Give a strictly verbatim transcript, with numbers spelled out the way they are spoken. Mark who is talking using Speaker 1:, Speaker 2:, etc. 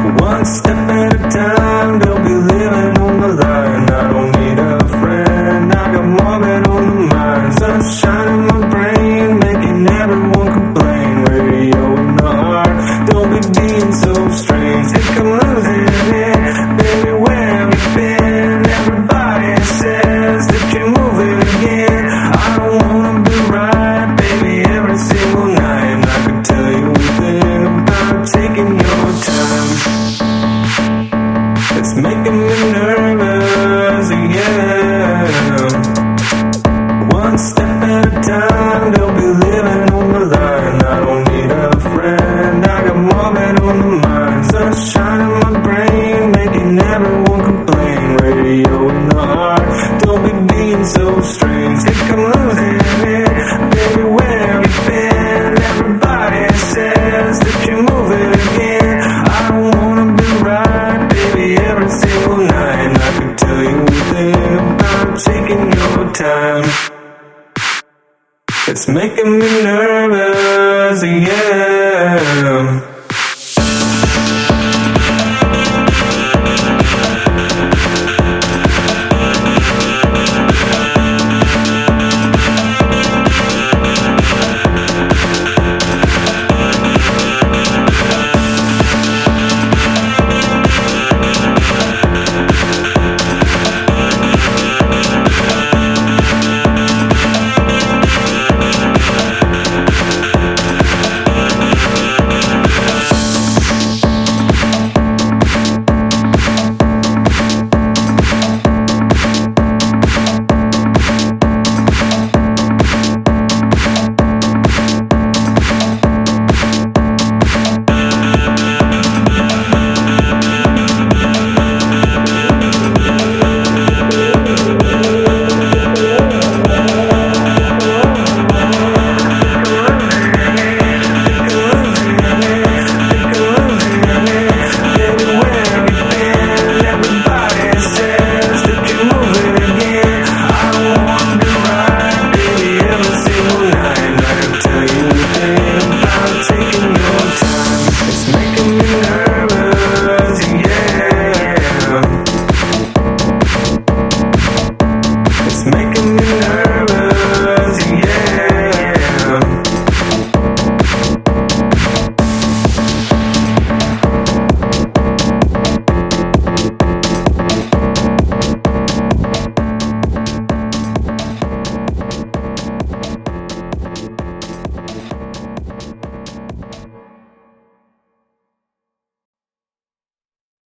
Speaker 1: One step at a time, don't be living on the line. I don't need a friend, I got more than on the mind. Sunshine in my brain, making everyone complain. Radio in the heart, don't be being so strange. Think I'm losing it, baby, where have you been? Everybody says that you're moving again. I don't wanna be right, baby, every single night. And I could tell you a thing about taking your time. It's making me nervous, yeah. One step at a time, don't be living on the line. I don't need a friend, I got more than on the mind. Sunshine in my brain, making everyone complain. Radio in the heart, don't be being so strange. Think I'm losing it, baby, where have you been? Everybody says that you're moving again. I don't wanna be right, baby, every single night. And I could tell you a thing about taking your time. It's making me